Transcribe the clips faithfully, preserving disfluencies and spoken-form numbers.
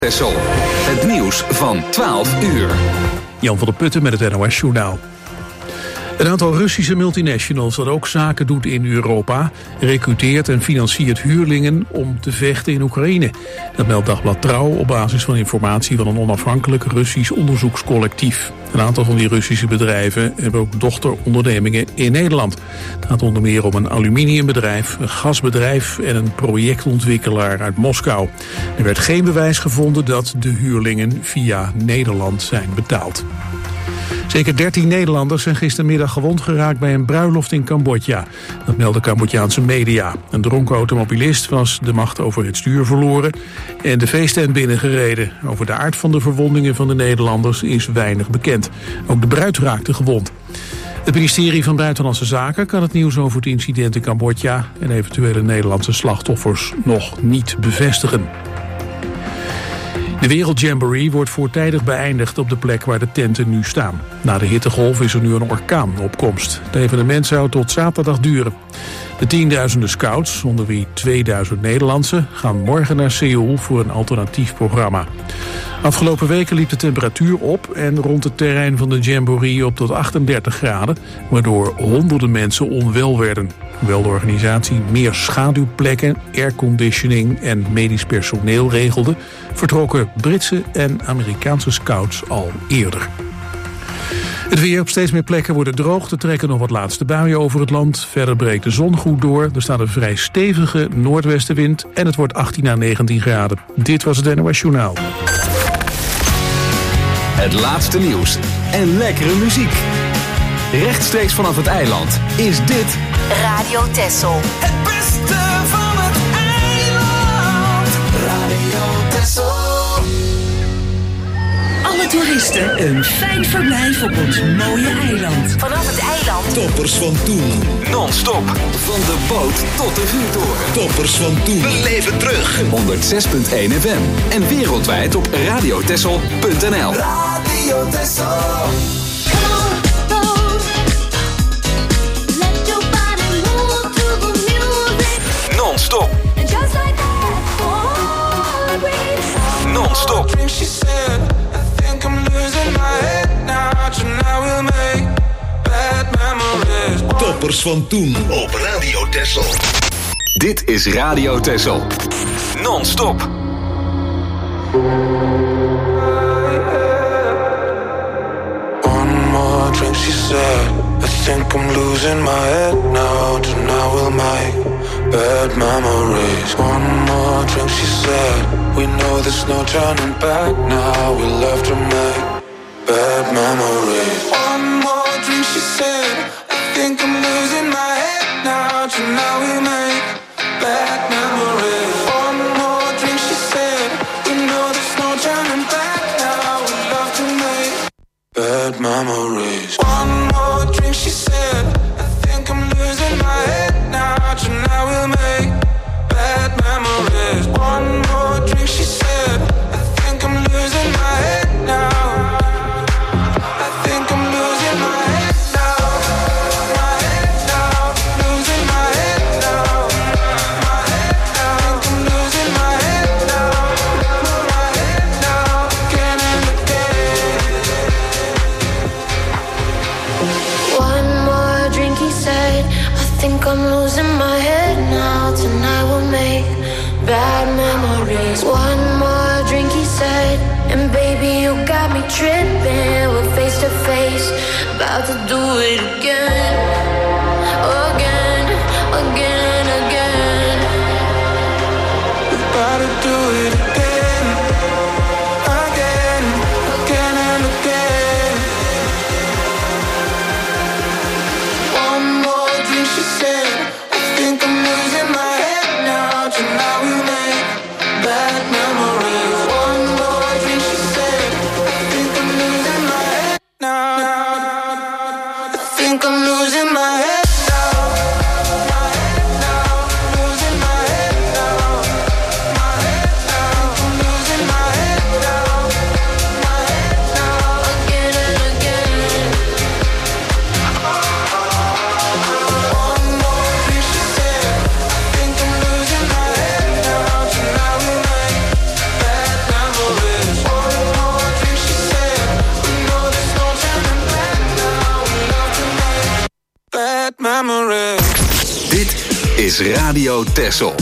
Texel. Het nieuws van twaalf uur. Jan van der Putten met het N O S Journaal. Een aantal Russische multinationals dat ook zaken doet in Europa recruteert en financiert huurlingen om te vechten in Oekraïne. Dat meldt Dagblad Trouw op basis van informatie van een onafhankelijk Russisch onderzoekscollectief. Een aantal van die Russische bedrijven hebben ook dochterondernemingen in Nederland. Het gaat onder meer om een aluminiumbedrijf, een gasbedrijf en een projectontwikkelaar uit Moskou. Er werd geen bewijs gevonden dat de huurlingen via Nederland zijn betaald. Zeker dertien Nederlanders zijn gistermiddag gewond geraakt bij een bruiloft in Cambodja. Dat melden Cambodjaanse media. Een dronken automobilist was de macht over het stuur verloren en de feesttent binnengereden. Over de aard van de verwondingen van de Nederlanders is weinig bekend. Ook de bruid raakte gewond. Het ministerie van Buitenlandse Zaken kan het nieuws over het incident in Cambodja en eventuele Nederlandse slachtoffers nog niet bevestigen. De Wereldjamboree wordt voortijdig beëindigd op de plek waar de tenten nu staan. Na de hittegolf is er nu een orkaan op komst. Het evenement zou tot zaterdag duren. De tienduizenden scouts, onder wie tweeduizend Nederlandse, gaan morgen naar Seoul voor een alternatief programma. Afgelopen weken liep de temperatuur op en rond het terrein van de Jamboree op tot achtendertig graden, waardoor honderden mensen onwel werden. Hoewel de organisatie meer schaduwplekken, airconditioning en medisch personeel regelde, vertrokken Britse en Amerikaanse scouts al eerder. Het weer op steeds meer plekken wordt het droog. Er trekken nog wat laatste buien over het land. Verder breekt de zon goed door. Er staat een vrij stevige noordwestenwind en het wordt achttien à negentien graden. Dit was het N O S Journaal. Het laatste nieuws en lekkere muziek. Rechtstreeks vanaf het eiland is dit Radio Texel. Het beste van het eiland. Radio Texel. Alle toeristen een fijn verblijf op ons mooie eiland. Vanaf het eiland. Toppers van toen. non-stop. Van de boot tot de vuurtoren. Toppers van toen. We leven terug. honderdzes komma één F M. En wereldwijd op radiotessel punt n l. Radio Texel. Non-stop. Non-stop. Toppers van toen op Radio Texel. Dit is Radio Texel. Non-stop. One more drink, she said. I think I'm losing my head now. Tonight we'll make bad memories. One more drink, she said. We know there's no turning back now. We love to make bad memories. One more drink, she said. I think I'm losing my head now. Tonight we make bad memories. One more drink, she said. We know there's no turning back now. We love to make bad memories. One more drink, she said. I think I'm losing my head now. Tonight we'll make bad memories. One more drink, she said. I think I'm losing my head now. I think I'm losing my head now. My head now. Losing my head now. My head now. I think I'm losing my head now. My head now. Again and again. One more drink, he said. I think I'm losing my head now. Tonight we'll make bad memories. One more drink, he said. And baby, you got me tripping. We're face to face, about to do it again. Again, again, again. We're about to do it again. Again, again and again. One more drink, she said. I think I'm losing my head now. Tonight we make bad memories. One more drink, she said. I think I'm losing my head now. I think I'm losing Radio Texel.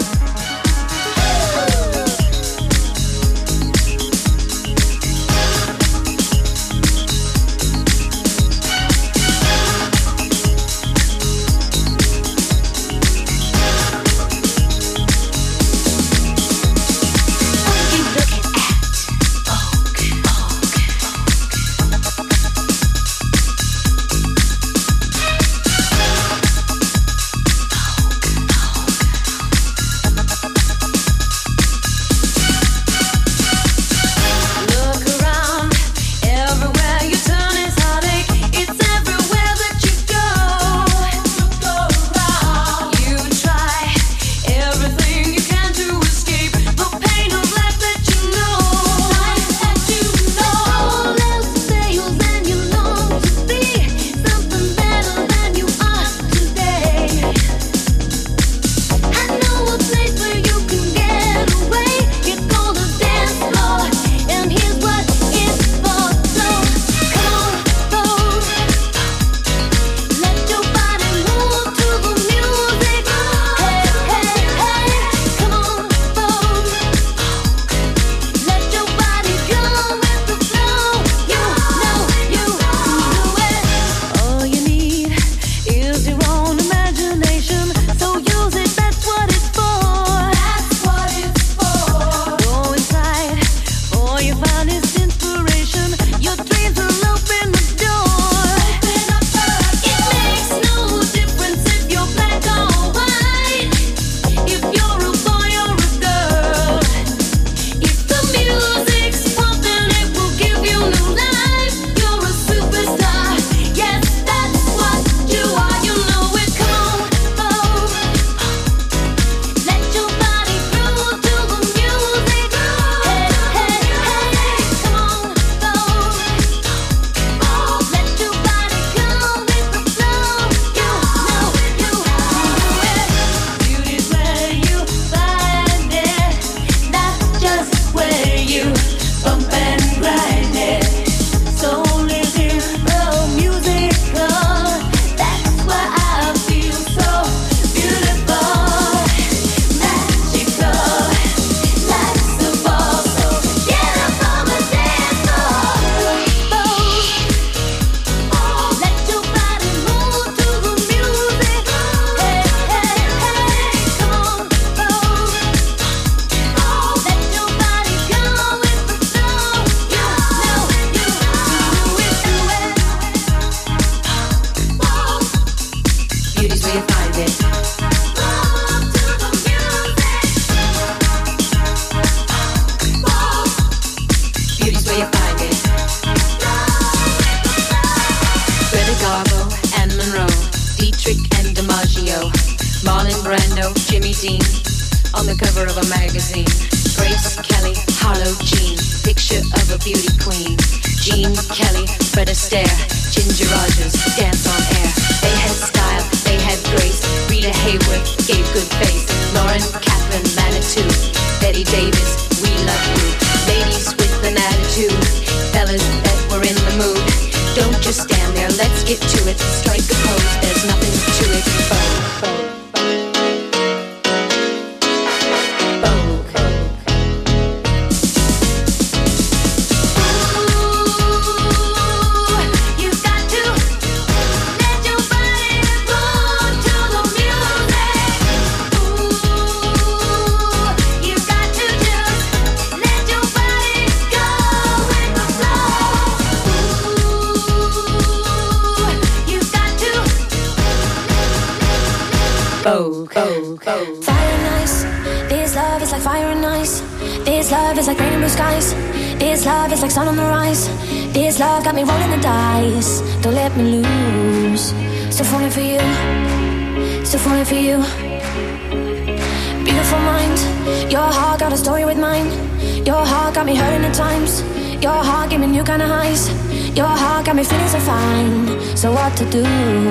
To do,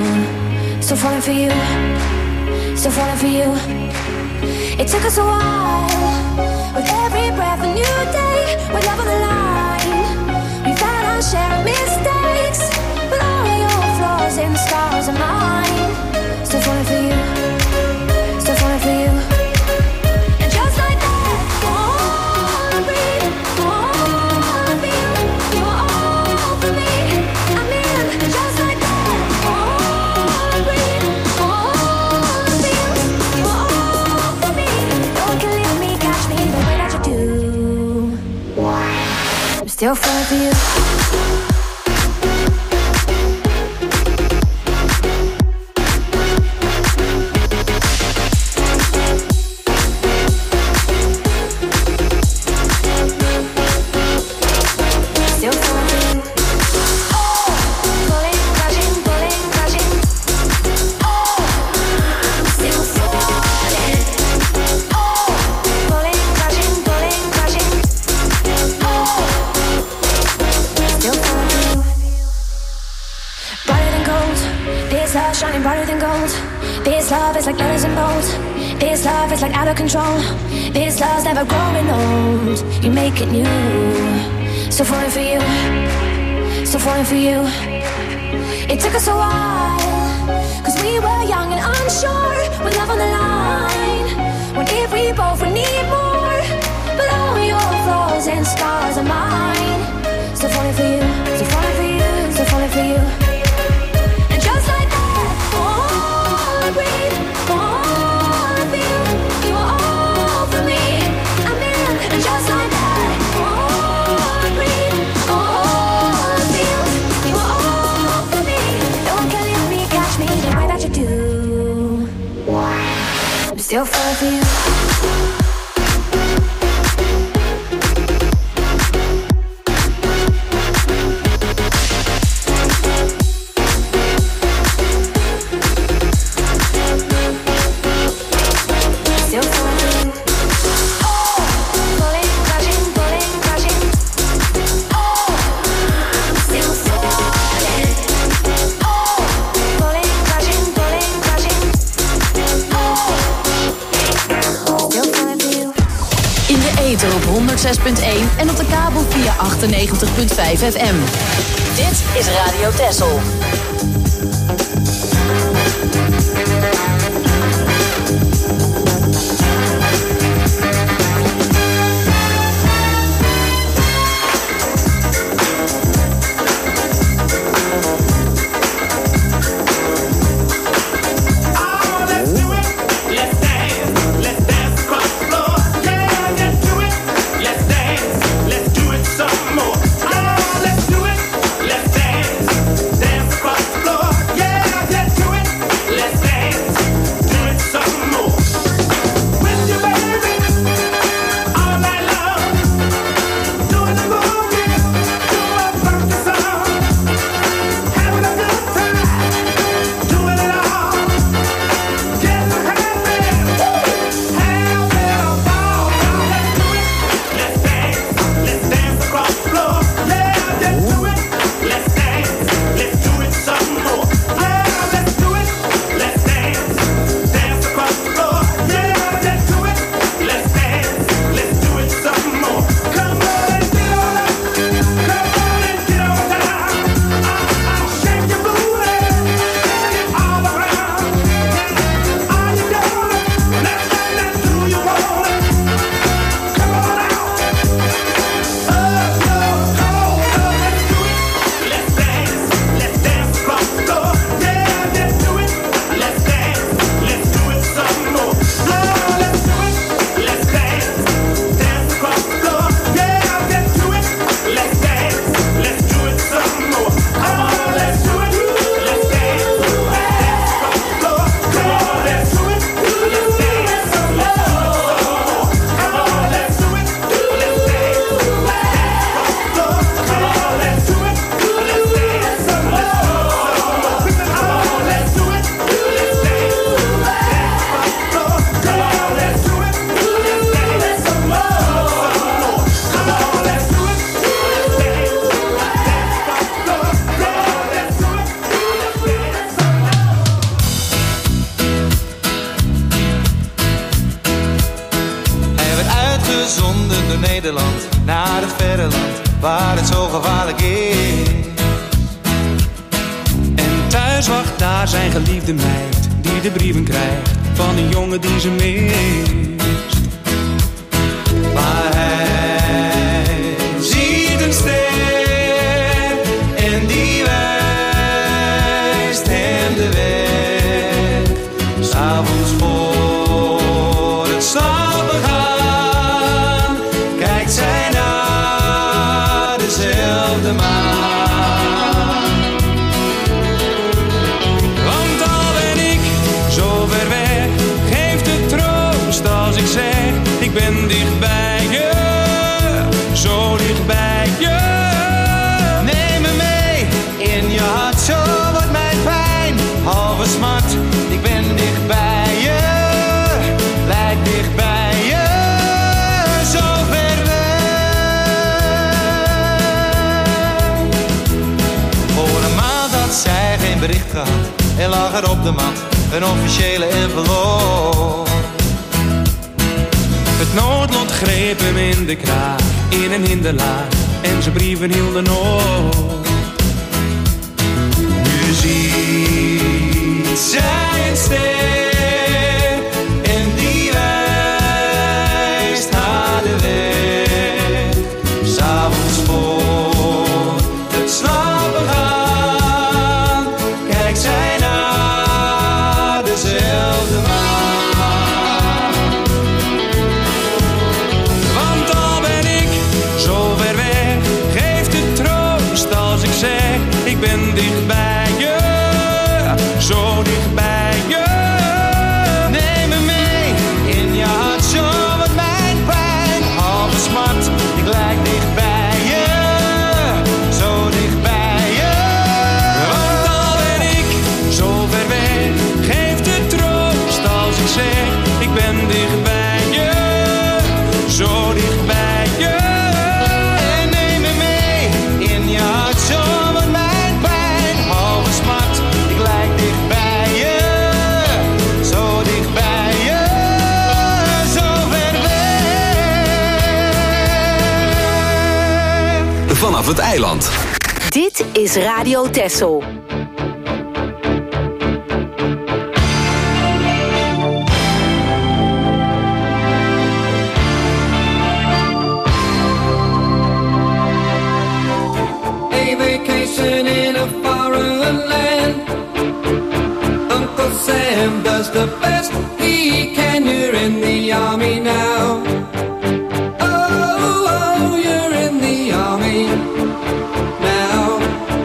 still falling for you, still falling for you. It took us a while, with every breath a new day, with love on the line. We've had our share of mistakes, but all your flaws and scars are mine. Still falling for you, still still falling for you. Shining brighter than gold. This love is like letters and bold. This love is like out of control. This love's never growing old. You make it new. So falling for you. So falling for you. It took us a while, cause we were young and unsure, with love on the line. What if we both would need more? But all your flaws and scars are mine. So falling for you. So falling for you. So falling for you. And just like just like that, oh, breathe, oh, feel, you are all for me. No one can leave me, catch me the way that you do. I'm still falling for you. Op honderd zes punt één en op de kabel via achtennegentig punt vijf F M. Dit is Radio Texel. Naar het verre land, waar het zo gevaarlijk is. En thuis wacht daar zijn geliefde meid, die de brieven krijgt van een jongen die ze mist. Maar hij ziet een ster en die wijst hem de weg. 'S Avonds voor het slapen gaan kijkt zij naar de zee. bericht gehad en lag er op de mat een officiële envelop. Het noodlot greep hem in de kraag, in een hinderlaag, en zijn brieven hielden op. Nu ziet zij een ster en die wijst haar de weg. 'S avonds voor het slapen gaan, kijkt zij naar dezelfde maan. Want al ben ik zo ver weg, geeft het troost als ik zeg, ik ben dicht bij je, zo dicht bij je. Neem me mee in je hart, zo met mijn pijn, halve smart, ik lijk dicht bij je, zo dicht bij je. Want al ben ik zo ver weg, geeft het troost als ik zeg, ik ben dicht bij je, zo dicht bij je. En neem me mee in je hart, zo met mijn pijn, halve smart, ik lijk dicht bij je, zo dicht bij je, zo ver weg. Vanaf het eiland. Dit is Radio Texel. A vacation in a foreign land. Uncle Sam does the best he can. You're in the army now. Oh, oh, you're in the army now.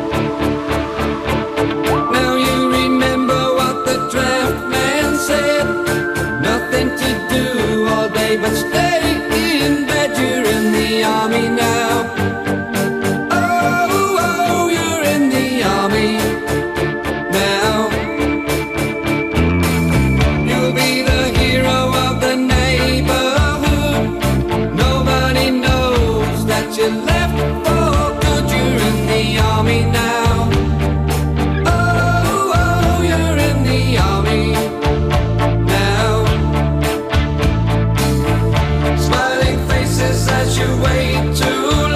Now you remember what the draft man said. Nothing to do all day but stay in bed. You're in the army now. Oh, oh, you're in the army now. You'll be the hero of the neighborhood. Nobody knows that you left for good. You're in the army now. Oh, oh, you're in the army now. Smiling faces as you wait to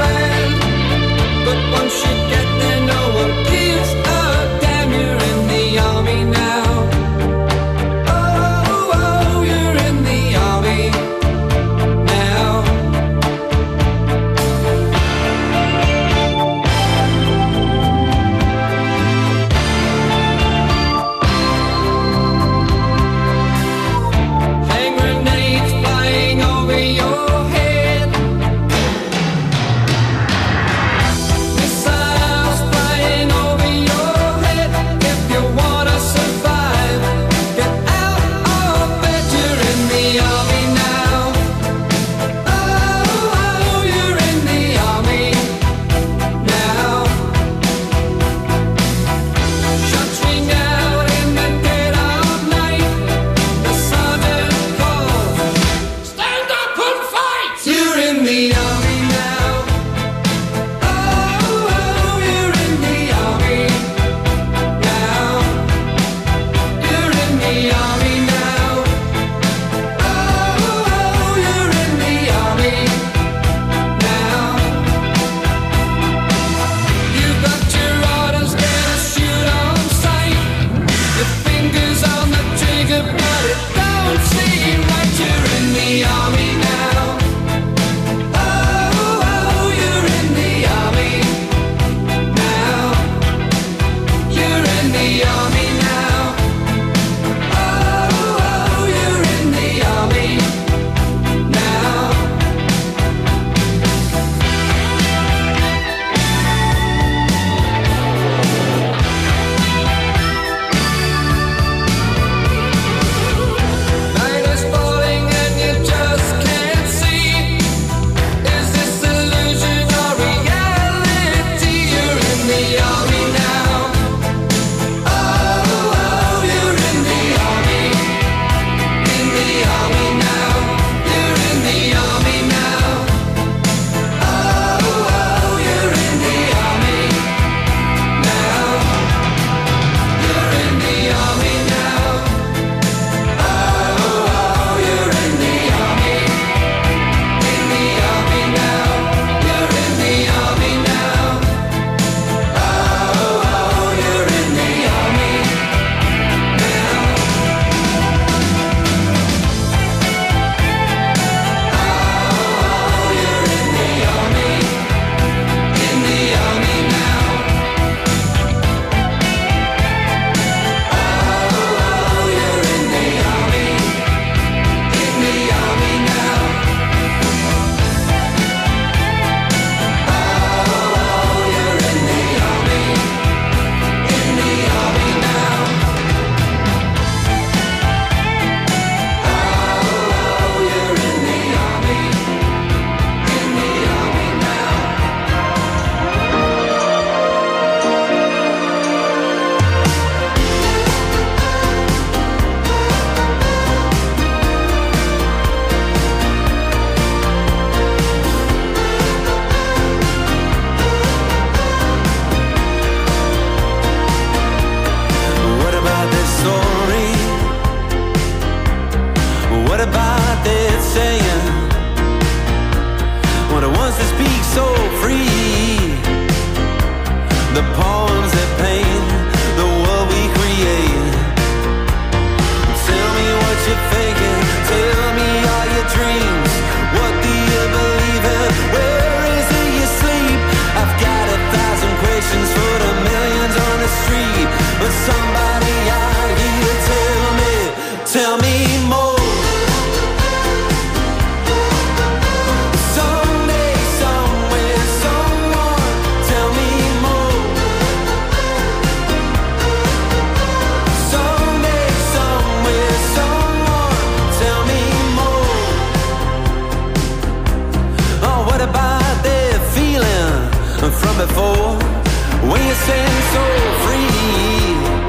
from before. When you stand so free,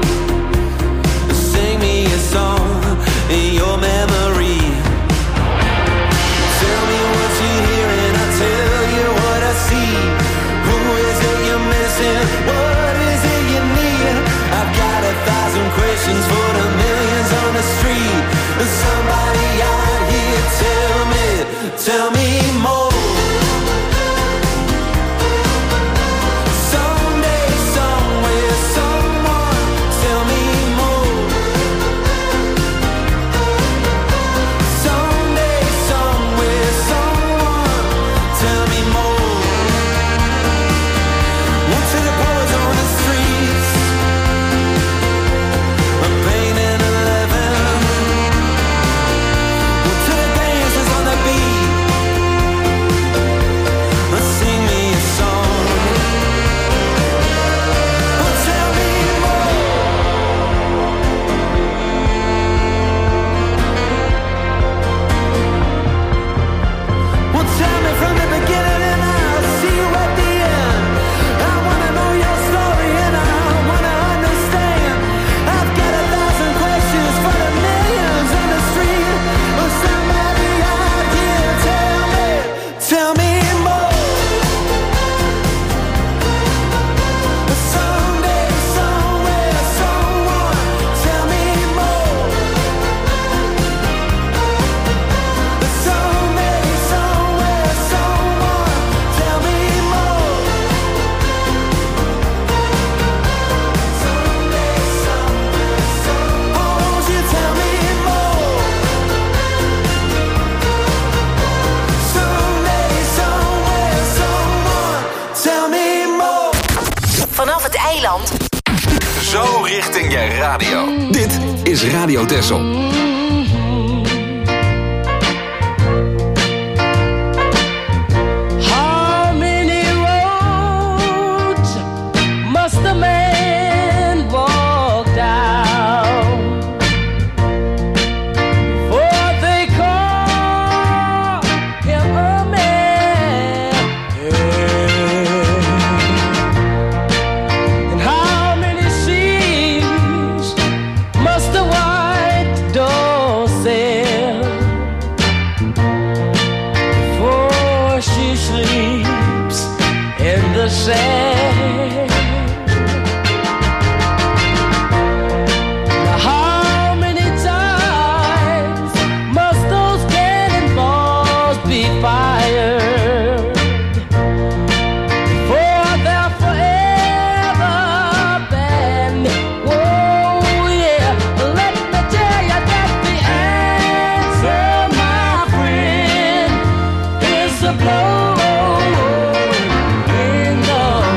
sing me a song in your memory. Tell me what you hear and I'll tell you what I see. Who is it you're missing? What is it you need? I've got a thousand questions for the millions on the street. Somebody out here tell me, tell me more. Someday, somewhere, someone, tell me more. Someday, somewhere, someone, tell me more. One to the poets on the streets, a pain and eleven. One to the dancers on the beat, sing me a song. Oh, tell me more. Well, tell me from the beginning and I'll see you at the end. I wanna know your story and I wanna understand. I've got a thousand questions for the millions on the street. Oh, somebody out here tell me, tell me more. Someday, somewhere, someone, tell me more. Someday, somewhere, someone, tell me more. Someday, somewhere, someone, won't you tell me more? Someday, somewhere, someone, tell me more. Vanaf het eiland. Zo richting je radio. Dit is Radio Texel. How many roads must a man walk down before they call him a man? And how many seas must the white dove sail before she sleeps in the sand? Now how many times must those cannonballs be fired before they're forever banned? Oh yeah, let me tell you that the answer, my friend, is a blow in the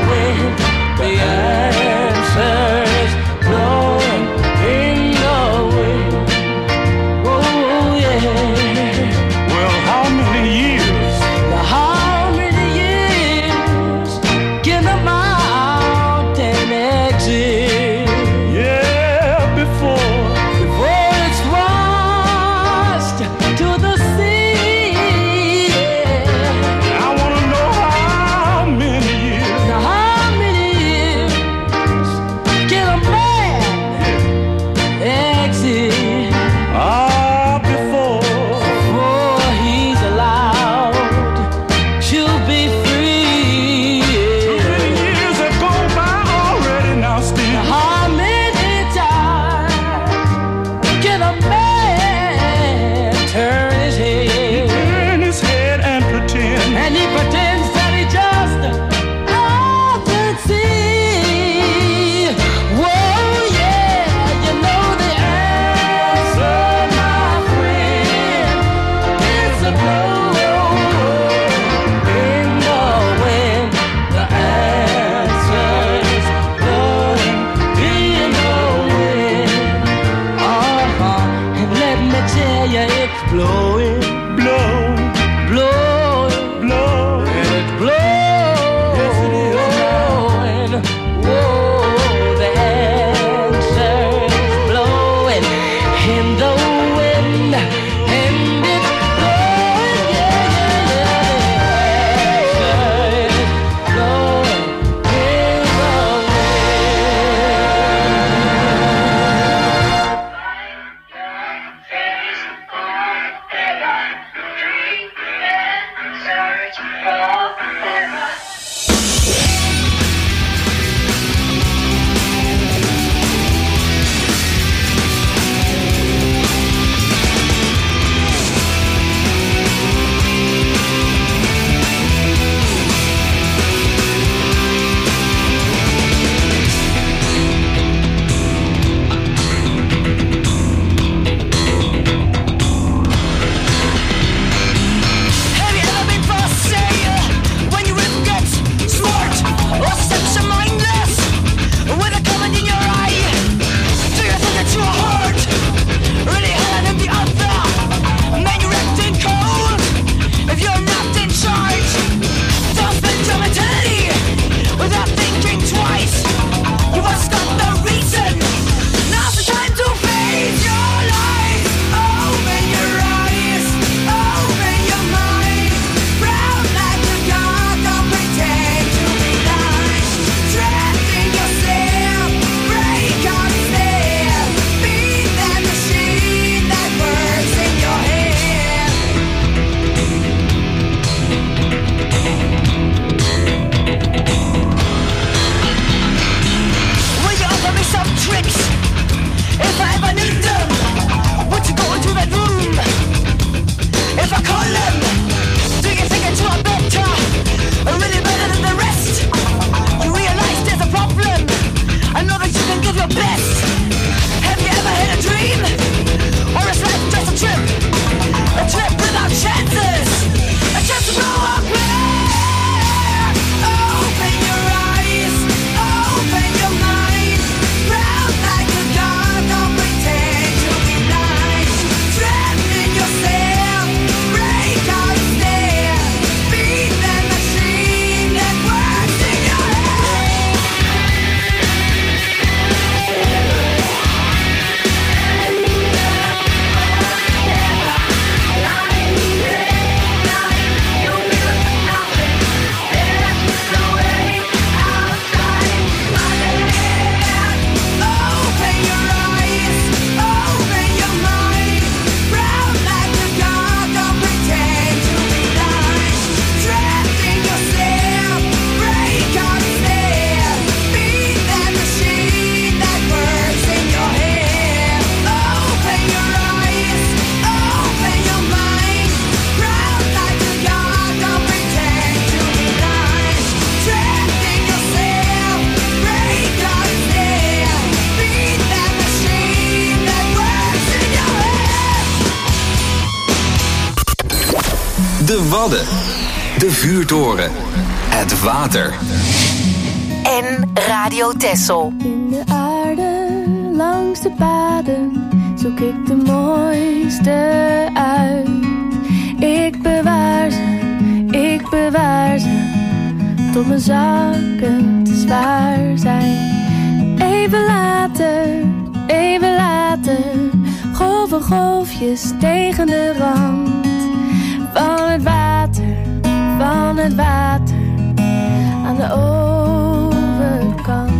Wadden, de vuurtoren, het water. En Radio Texel. In de aarde, langs de paden, zoek ik de mooiste uit. Ik bewaar ze, ik bewaar ze, tot mijn zakken te zwaar zijn. Even later, even later, golven golfjes tegen de rand. Van het water, van het water, aan de overkant.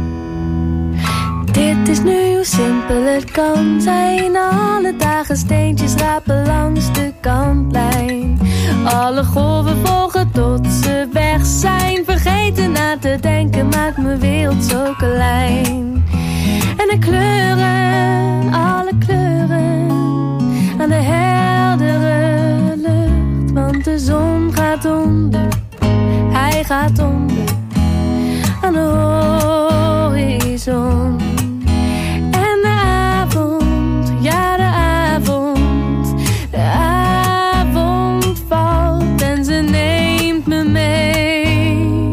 Dit is nu hoe simpel het kan zijn. Alle dagen steentjes rapen langs de kantlijn. Alle golven volgen tot ze weg zijn. Vergeten na te denken maakt mijn wereld zo klein. En de kleuren, alle kleuren, aan de heldere lucht. Want de zon gaat onder, hij gaat onder, aan de horizon. En de avond, ja de avond, de avond valt en ze neemt me mee.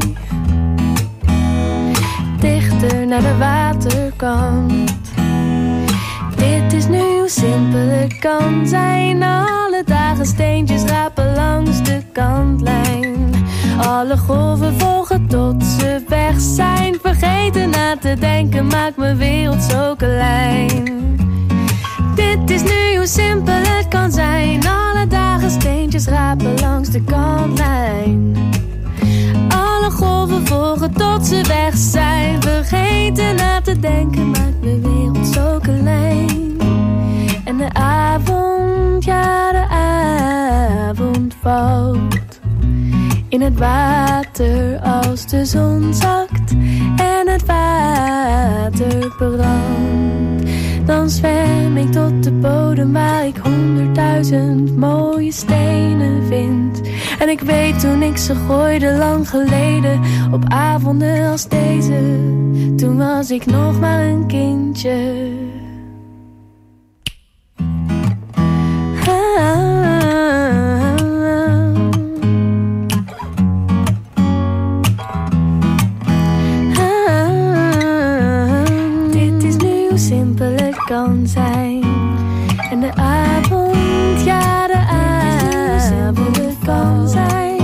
Dichter naar de waterkant. Dit is nu hoe simpel het kan zijn. Alle dagen steentjes rapen langs de kantlijn. Alle golven volgen tot ze weg zijn. Vergeten na te denken maakt mijn wereld zo klein. Dit is nu hoe simpel het kan zijn. Alle dagen steentjes rapen langs de kantlijn. Alle golven volgen tot ze weg zijn. Vergeten na te denken maakt mijn wereld zo klein. En de avond, ja de avond valt in het water als de zon zakt en het water brandt. Dan zwem ik tot de bodem waar ik honderdduizend mooie stenen vind. En ik weet toen ik ze gooide lang geleden, op avonden als deze, toen was ik nog maar een kindje. Kan zijn. En de avond, ja de avond kan zijn.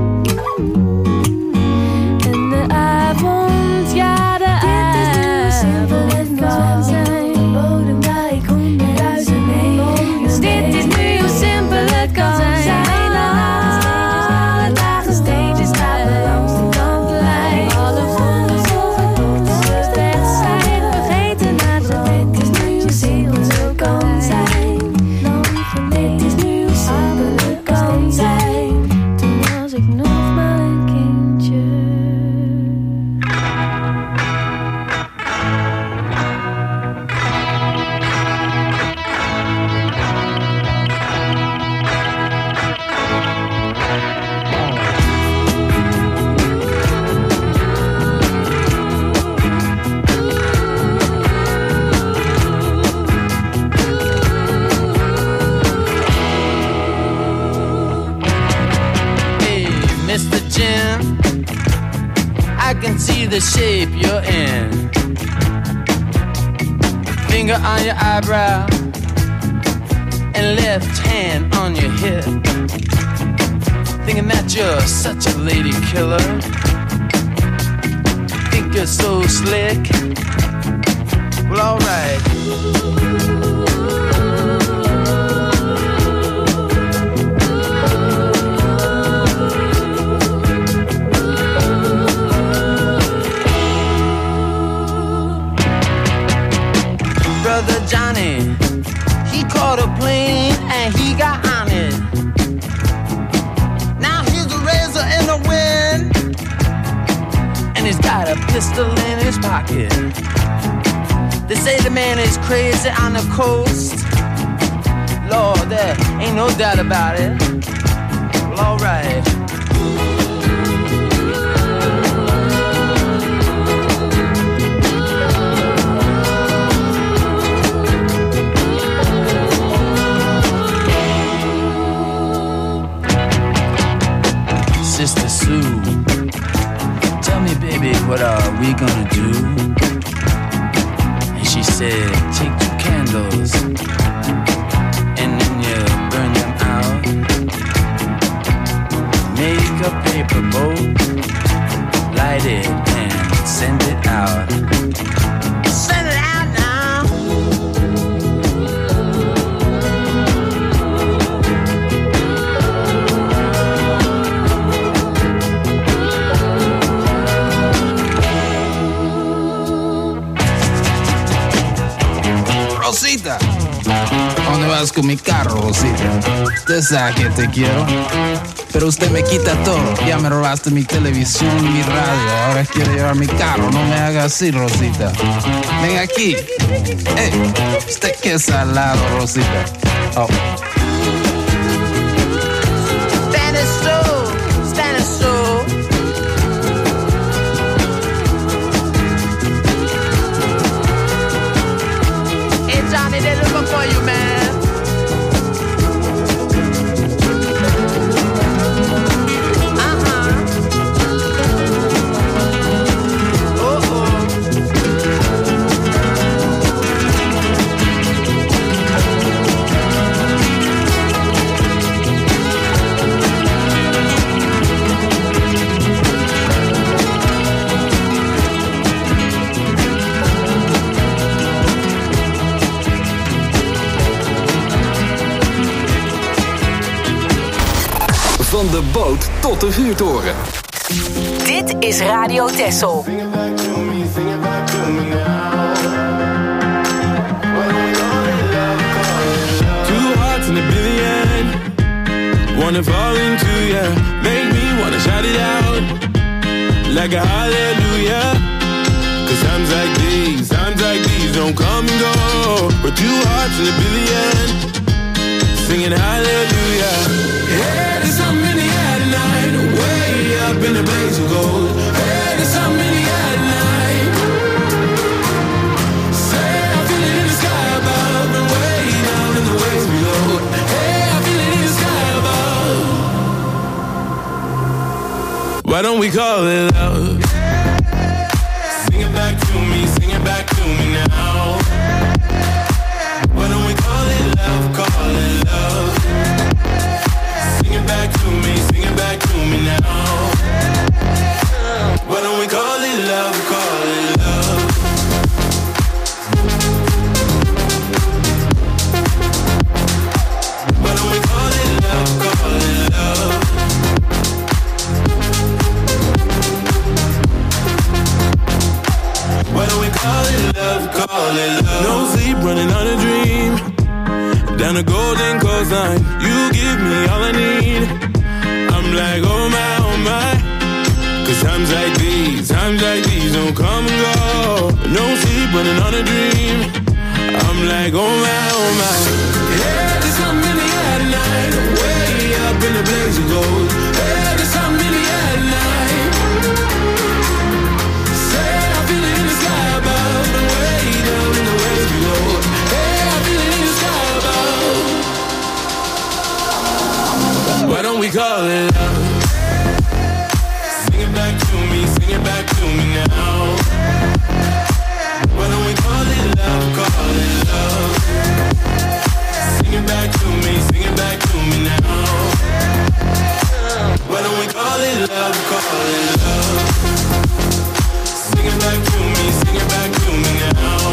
En de avond, ja de avond kan zijn. De bodem waar ik honderdduizend mee. Dus dit is nu hoe simpel het kan zijn. Alle dagen steentjes rapen langs de kantlijn. Alle golven volgen tot ze weg zijn. Vergeten na te denken. Zo kan zijn, lang geleden. Het is nu hoe simpel het kan zijn. Toen was ik nog maar een kindje. Mister Jim, I can see the shape you're in. Finger on your eyebrow and left hand on your hip. Thinking that you're such a lady killer. Think you're so slick. Well, alright. Brother Johnny, he caught a plane and he got on it. Now he's a razor in the wind, and he's got a pistol in his pocket. They say the man is crazy on the coast. Lord, there ain't no doubt about it. Well, alright. what are we gonna do? And she said, take two candles and then you burn them out. Make a paper boat, light it and send it out. Send it out now. Rosita, ¿a dónde vas con mi carro, Rosita? Usted sabe que te quiero, pero usted me quita todo. Ya me robaste mi televisión, mi radio, ahora quiere llevar mi carro. No me haga así, Rosita. Ven aquí. Hey, usted qué salado, Rosita. Oh. Spanish soul, Spanish soul. Hey Johnny, they're looking for you, man. Van de boot tot de vuurtoren. Dit is Radio Texel. Two hearts in a billion, wanna fall into ya, make me wanna shout it out like a hallelujah. Cause times like these, times like these don't come and go. But two hearts in a billion, singing hallelujah. Hey, there's something in the air tonight, way up in the blaze of gold. Hey, there's something in the air tonight. Say I feel it in the sky above and way down in the waves below. Hey, I feel it in the sky above. Why don't we call it love? Sing it back to me, sing it back to me now. Why don't we call it love, call it love? Sing it back to me, sing it back to me now. Why don't we call it love, call it love? Why don't we call it love, call it love? Why don't we call it love, call it love? No sleep, running on a dream, down a golden coastline, you give me all I need. I'm like, oh my, oh my. Cause times like these, times like these don't come and go. No sleep, running on a dream. I'm like, oh my, oh my. Yeah, there's something in the air tonight, way up in the blaze of gold. Yeah, there's something in the air tonight. Say I feel it in the sky above and way down in the waves below. Hey, I feel it in the sky above. Why don't we call it love? Sing it back to me, sing it back to me now. Why don't we call it love, call it love? Sing it back to me, sing it back to me now. Why don't we call it love, call it love? Sing it back to me, sing it back to me now.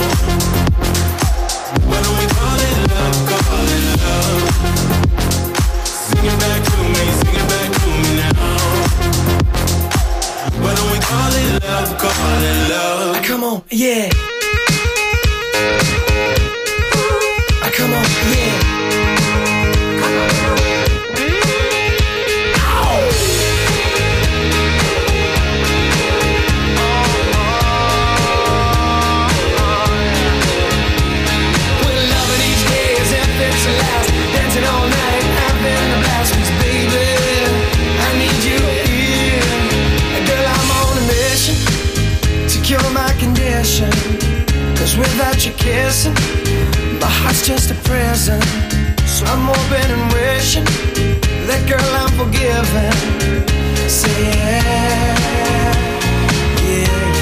Why don't we call it love, call it love? Sing it back to me, sing it back to me now. Why don't we call it love, call it love? Come on, yeah. Come on, yeah. Without you kissing, my heart's just a prison. So I'm hoping and wishing that girl I'm forgiven. Say yeah, yeah,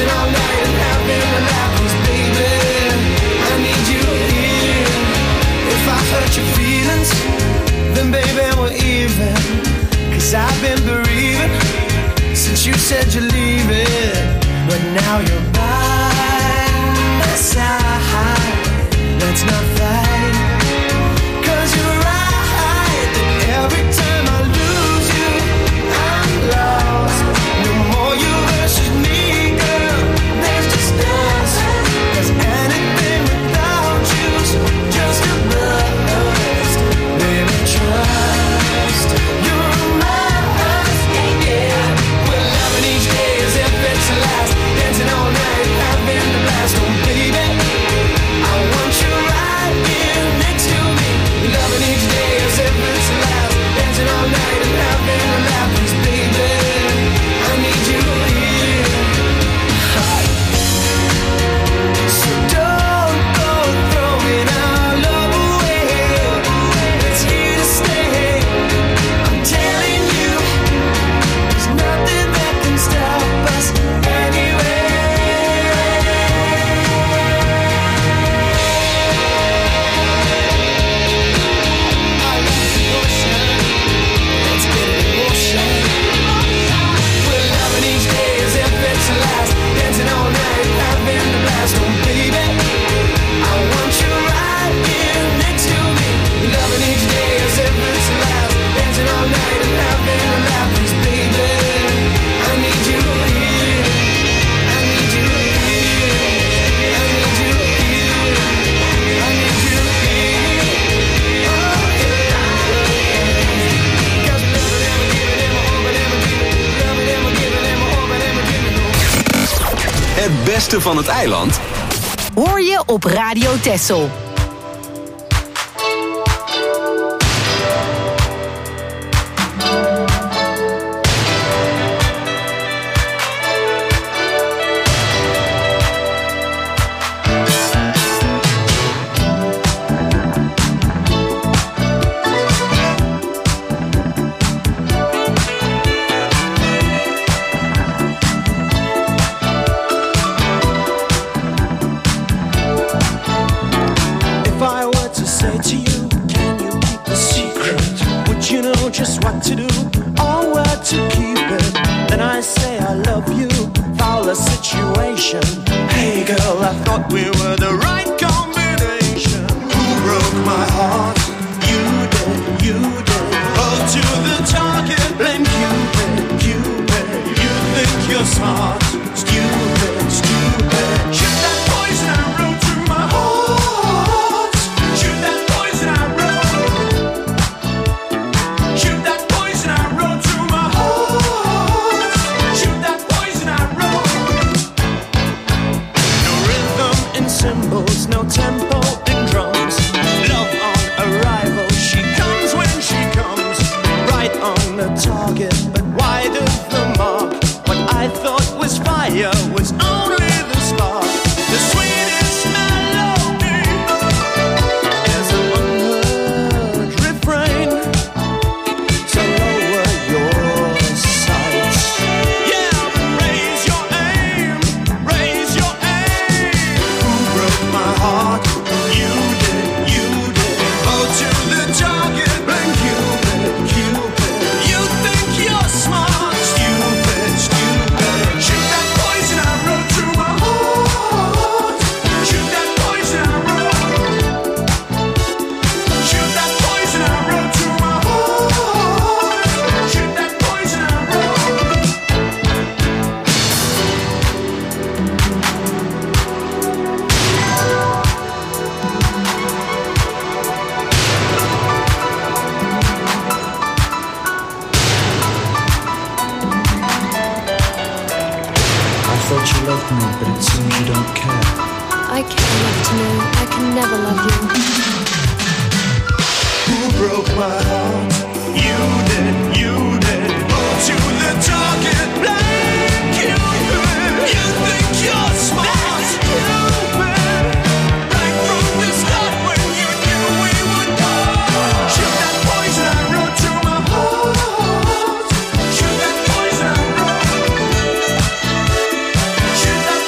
dancing all night and having a laugh. 'Cause baby, I need you here. If I hurt your feelings, then baby we're even. 'Cause I've been bereaving since you said you're leaving. But now you're by my side. Let's not fight. 'Cause you're right that every time I lose you, I'm lost. No more you versus me, girl. There's just us. 'Cause anything without you's just a bust. Baby, trust. You're mine, yeah. We're loving each day as if it's the last. Dancing all night, having the blast. Oh, baby, I want you right here next to me. Loving each day as if it's the last. Dancing all night and having a laugh. 'Cause baby, I need you here. So don't go throwing our love away. It's here to stay. I'm telling you, there's nothing that can stop us anyway. I love the ocean. Let's get it in motion. We're loving each day as if it's the last. Dancing all night, having the blast. Oh, baby, I want you right here next to me. Loving each day as if it's the last. Dancing all night and having a laugh. 'Cause baby, I need you here. I need you here. I need you here. I need you here. Oh, yeah. 'Cause loving and giving and hoping and giving. Loving and giving and hoping and giving. Het beste van het eiland Hoor je op Radio Texel. If I were to say to you, can you keep a secret? Would you know just what to do or where to keep it? Then I say I love you, foul a situation. Hey girl, I thought we were the right combination. Who broke my heart? You did, you did. Oh, to the target, blame Cupid, Cupid. You think you're smart, stupid, stupid. Shoot that poison arrow to my heart. Shoot that poison arrow. Shoot that poison arrow to my heart. Shoot that poison arrow. No rhythm in cymbals, no tempo in drums. Love on arrival, she comes when she comes. Right on the target, but wide of the mark. What I thought was fire was only the spark. The sweetest melody is an unheard refrain. So lower your sights. Yeah, raise your aim, raise your aim. Who broke my heart? You did, you did. Oh, to the target, blame Cupid, Cupid. You think you're smart, stupid, stupid. Shoot that poison arrow to my heart. Shoot that poison arrow. Shoot that poison arrow to my heart. Shoot that poison arrow. I thought you loved me, but it seems you don't care. I can't love to know. I can never love you. Who broke my heart? You did, you did. Oh, to the target, blame Cupid. You think you're smart, stupid. Right from the start when you knew we would go. Shoot that poison arrow to my heart. Shoot that poison arrow. Shoot that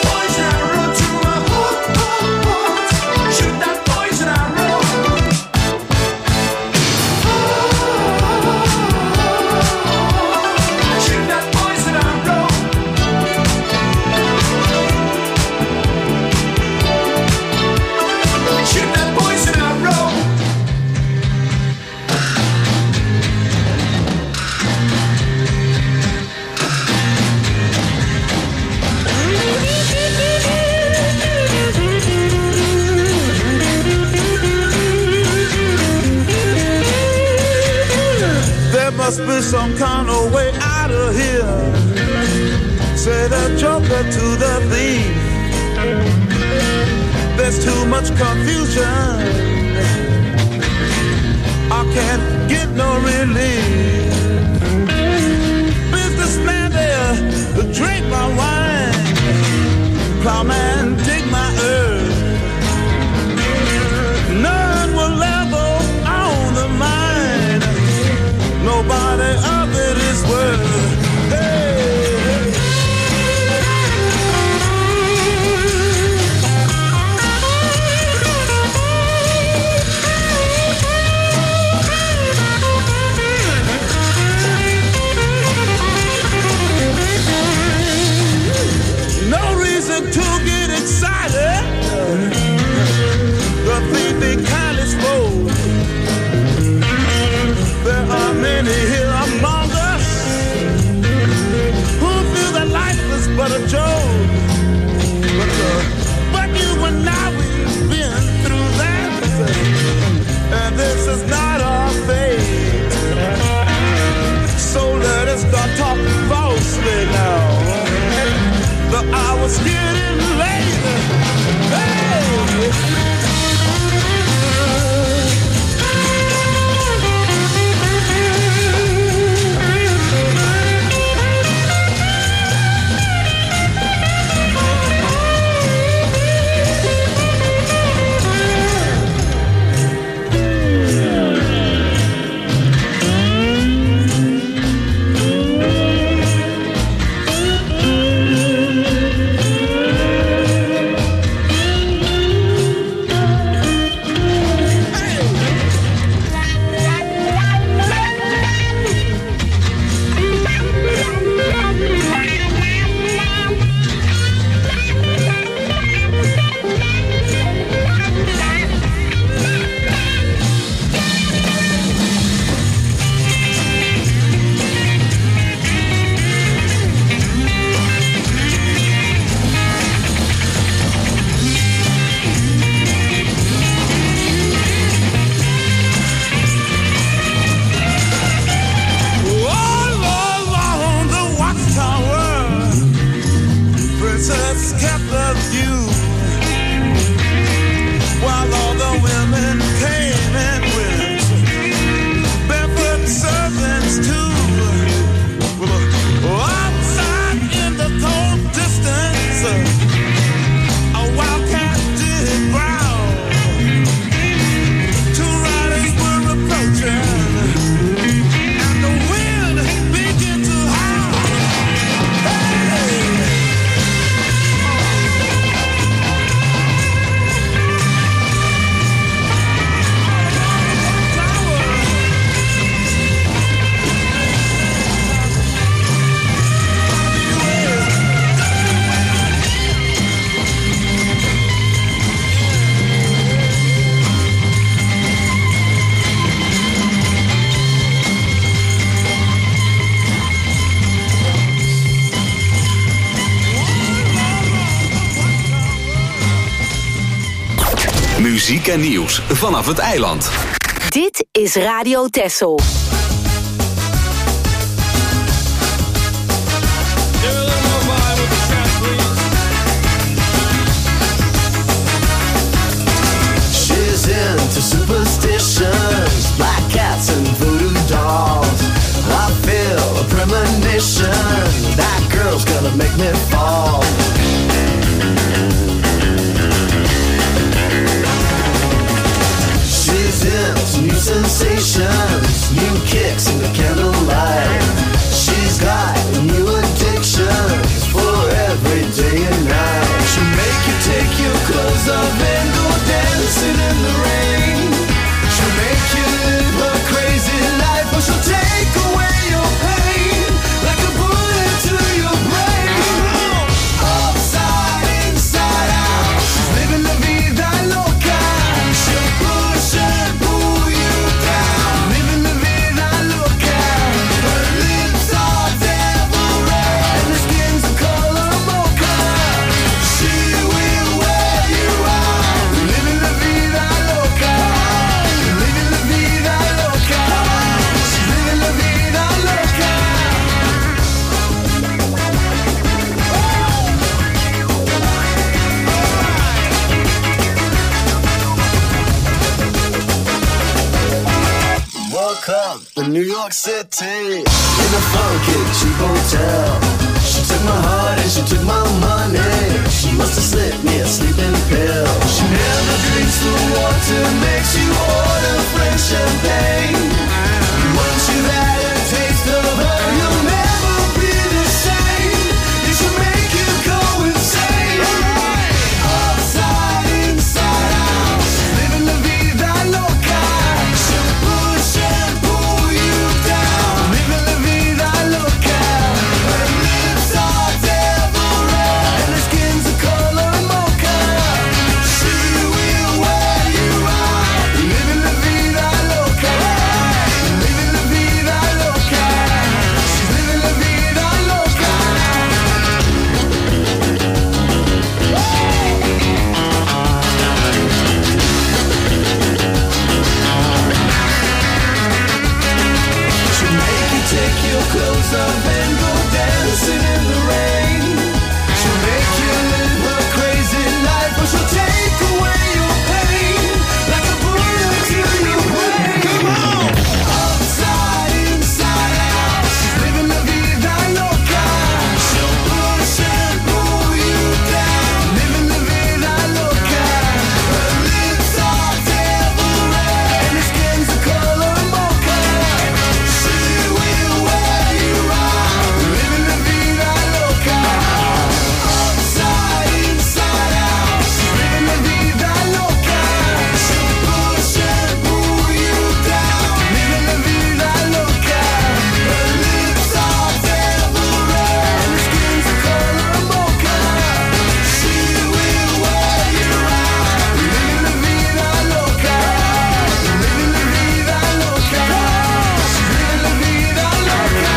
be some kind of way out of here. Say the joker to the thief. There's too much confusion. I can't get no relief. Businessman there, drink my wine. Plowman, dig my earth. None will level on the mine. Nobody of it is worth. Hey. To get excited, the thief be kind exposed. There are many here among us who feel that life is but a joke. But, uh, but you and I, we've been through that, and this is not our fate. So let us start talking falsely now. The hour's getting late. Hey! Muziek en nieuws vanaf het eiland. Dit is Radio Texel. She's into superstitions, black cats and voodoo dolls. I feel a premonition, that girl's gonna make me fall. Into new sensations, new kicks in the candlelight. She's got new addictions for every day and night. She'll make you take your clothes off and go dancing in the rain. She'll make you live her crazy life, or she'll take away your pain like a bullet to your brain. Oh. New York City in a funky cheap hotel. She took my heart and she took my money. She must have slipped me a sleeping pill. She never drinks the water, makes you order French champagne. Once you've had a taste of her, you'll never be the same. It should make you go insane. Upside, inside out, living la vida loca. She'll push and pull you down, living la vida loca. Her lips are devil red and her skin's the color mocha. She will wear you out, living la vida loca. Living la vida loca. She's living la vida loca. She'll make you take your clothes off and go dancing in the rain. She'll make you live her crazy life, but she'll take away your pain like a bullet to your brain. Come on! Upside, inside out, she's living la vida loca. She'll push and pull you down, living la vida loca. Her lips are devil red and her skin's the color mocha. She will wear you out, living la vida loca. Upside, inside out, she's living la vida loca. She'll push and pull you down, living la vida loca. Her lips are devil red and her skin's the color mocha. She will wear you out, living la vida loca. Living la vida loca. She's living la vida loca.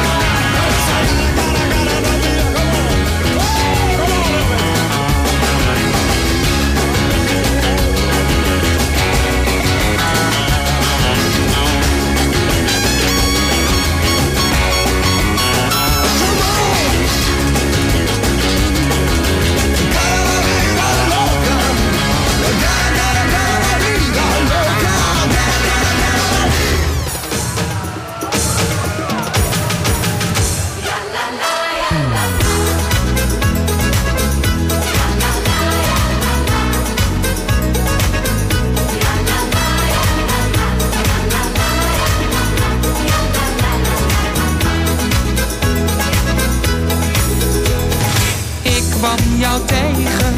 Ik kwam jou tegen.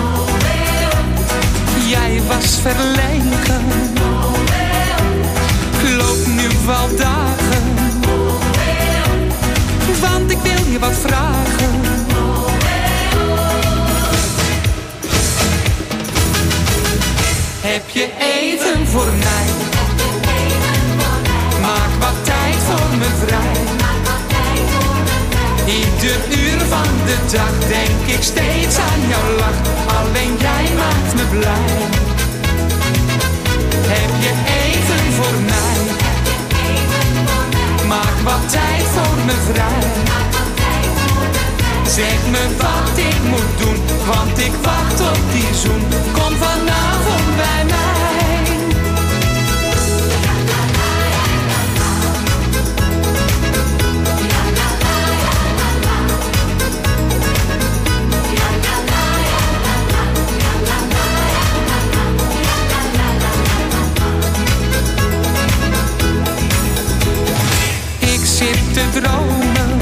Jij was verlegen. Ik loop nu al dagen. Want ik wil je wat vragen. Heb je even voor mij? Maak wat tijd voor me vrij. Ieder uur van de dag denk ik steeds aan jouw lach. Alleen jij maakt me blij. Heb je even voor mij? Maak wat tijd voor me vrij. Zeg me wat ik moet doen, want ik wacht op die zoen. Kom vanavond bij mij. Ik zit te dromen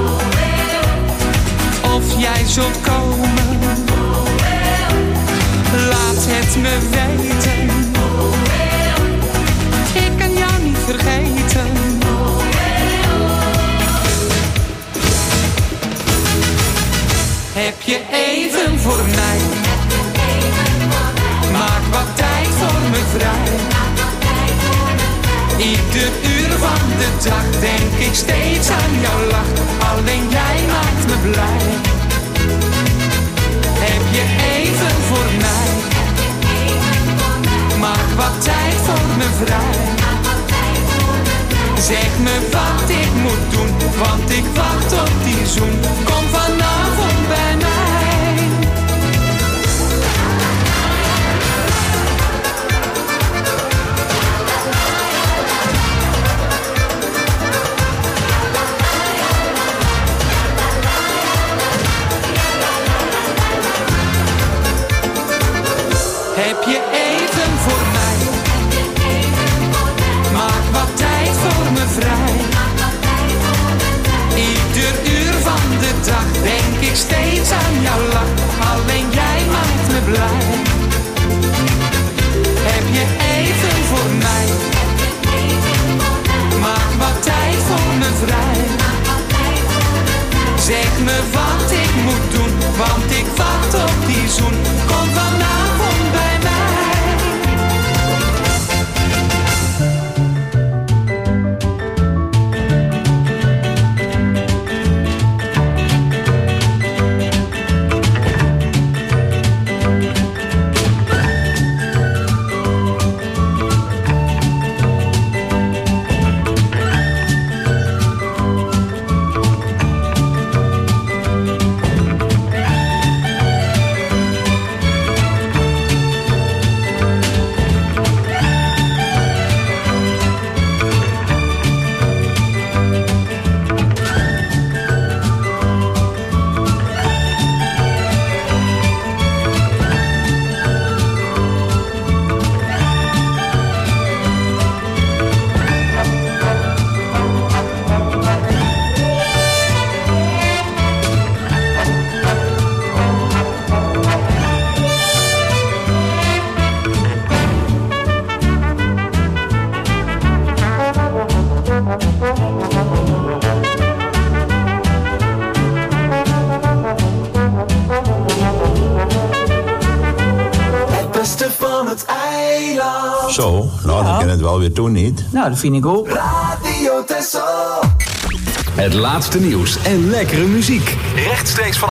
of jij zult komen. Laat het me weten. Ik kan jou niet vergeten. Heb je even voor mij? Maak wat tijd voor me vrij. Ieder uur van de dag denk ik steeds aan jouw lach. Alleen jij maakt me blij. Heb je even voor mij? Maak wat tijd voor me vrij. Zeg me wat ik moet doen, want ik wacht op die zoen. Kom vanavond bij mij. Heb je even voor mij? Maak wat tijd voor me vrij. Ieder uur van de dag denk ik steeds aan jouw lach. Alleen jij maakt me blij. Heb je even voor mij? Maak wat tijd voor me vrij. Zeg me wat ik moet doen, want ik wacht op die zoen. Kom vanavond bij mij. Zo, nou, dan kan het wel weer doen, niet? Nou, dat vind ik ook. Radio Texel. Het laatste nieuws en lekkere muziek. Rechtstreeks van